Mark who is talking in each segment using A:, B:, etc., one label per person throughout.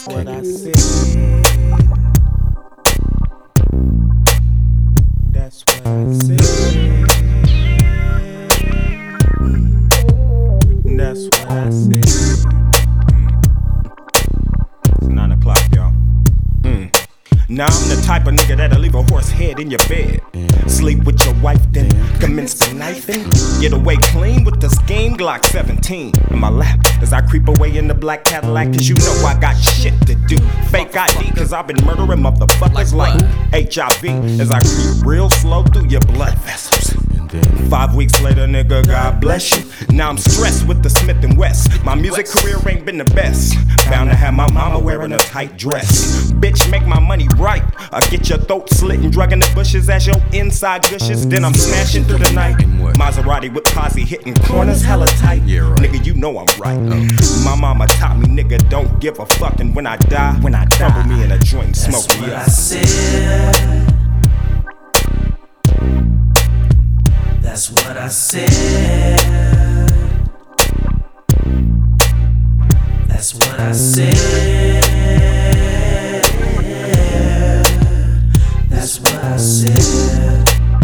A: That's what I said. That's what I said. That's what I said. It's 9 o'clock, y'all. Now I'm the type of nigga that'll leave a horse head in your bed. Sleep with your wife, then commence the knifing. Get away clean with the scheme, Glock 17 in my lap as I creep away in the black Cadillac. Cause you know I got shit to do. Fake ID, cause I've been murdering motherfuckers like HIV as I creep real slow through your blood vessels. 5 weeks later, nigga, God bless you. Now I'm stressed with the Smith & West. My music career ain't been the best. Bound to have my mama wearing a tight dress. Bitch, make my money right. I get your throat slit and drug in the bushes as your inside gushes. Then I'm smashing through the night. Maserati with posse hitting corners hella tight. Nigga, you know I'm right. My mama taught me, nigga, don't give a fuck. And when I die, trouble me in a joint and smoke me up.
B: That's what I said. That's what I said. That's what I said.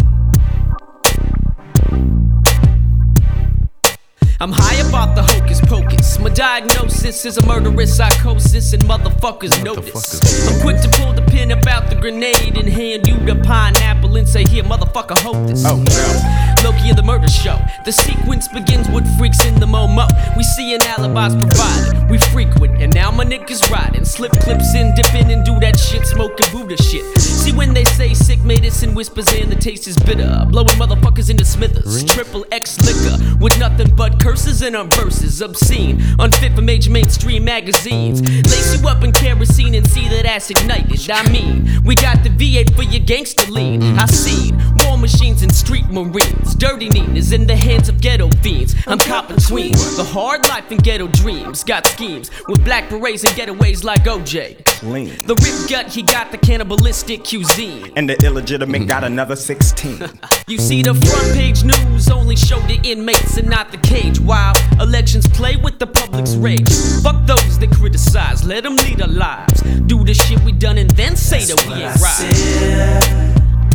C: I'm high about the hocus pocus. My diagnosis is a murderous psychosis, and motherfuckers notice. I'm quick to pull the pin about the grenade and hand you the pineapple and say, here, motherfucker, hold this.
A: Oh, no.
C: Loki and the murder show. The sequence begins with freaks in the Momo. We see an alibi's provided. We frequent, and now my niggas riding. Slip clips in, dip in, and do that shit, smoking Buddha shit. See when they say sick medicine whispers in, the taste is bitter. Blowing motherfuckers into smithers. Triple X liquor with nothing but curses and verses. Obscene, unfit for major mainstream magazines. Lace you up in kerosene and see that ass ignited. I mean, we got the V8 for your gangster lean. I seen war machines and street marines. Dirty Ninas in the hands of ghetto fiends. I'm caught between the hard life and ghetto dreams. Got schemes with black berets and getaways like OJ.
A: Clean.
C: The rip gut, he got the cannibalistic cuisine.
A: And the illegitimate got another 16.
C: You see, the front page news only show the inmates and not the cage. While elections play with the public's rage. Fuck those that criticize, let them lead our lives. Do the shit we done and then say that we ain't right.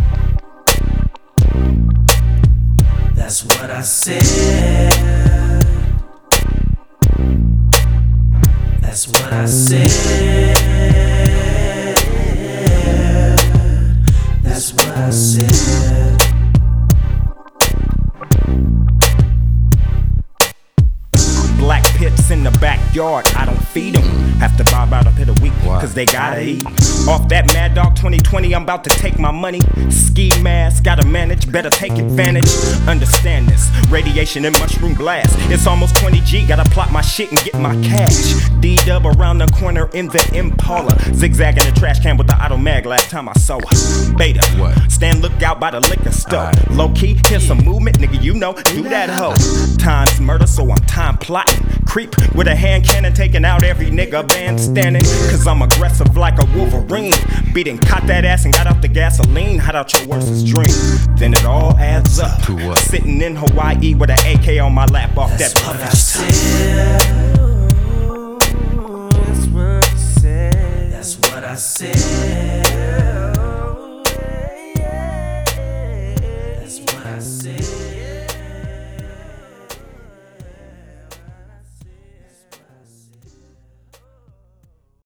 B: That's what I said. That's what I said. That's what I said.
A: Black pits in the backyard, I don't feed them. Have to buy about a pit a week, cause they gotta eat. Off that Mad Dog 2020, I'm about to take my money. Ski mask, gotta manage, better take advantage. Understand this, radiation and mushroom blast. It's almost 20 G, gotta plot my shit and get my cash. D-Dub around the corner in the Impala. Zigzag in the trash can with the auto mag last time I saw her. Beta, stand lookout by the liquor store. Low key, here's some movement, nigga, you know, do that hoe. Time's murder, so I'm time plotting. Creep with a hand cannon, taking out every nigga band standing. Cause I'm aggressive like a Wolverine. Beating, caught that ass and got out the gasoline. Hide out your worstest dream. Then it all adds up. To what? Sitting in Hawaii with an AK on my lap off that puffy stuff.
B: That's what I said.